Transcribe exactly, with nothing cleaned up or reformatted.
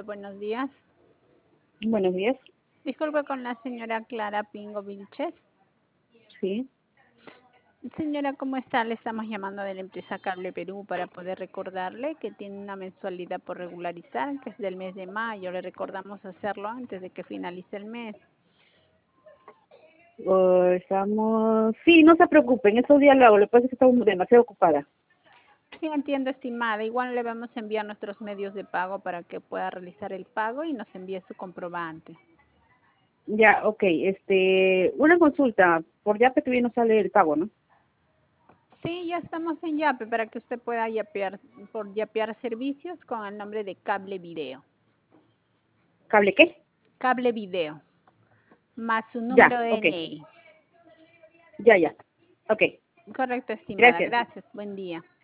Hola, buenos días. Buenos días. Disculpe con la señora Clara Pingo Vilches. Sí. Señora, ¿cómo está? Le estamos llamando de la empresa Cable Perú para poder recordarle que tiene una mensualidad por regularizar, que es del mes de mayo. Le recordamos hacerlo antes de que finalice el mes. Uh, estamos... Sí, no se preocupen, esos días lo hago. Lo que pasa es que estoy demasiado ocupada. Sí, entiendo, estimada. Igual le vamos a enviar nuestros medios de pago para que pueda realizar el pago y nos envíe su comprobante. Ya, ok. Este, una consulta. Por Yape todavía no sale el pago, ¿no? Sí, ya estamos en Yape para que usted pueda yapear, por yapear servicios con el nombre de Cable Video. ¿Cable qué? Cable Video, más su Ya, número de ok. D N I. Ya, ya. Ok. Correcto, estimada. Gracias. Gracias. Buen día.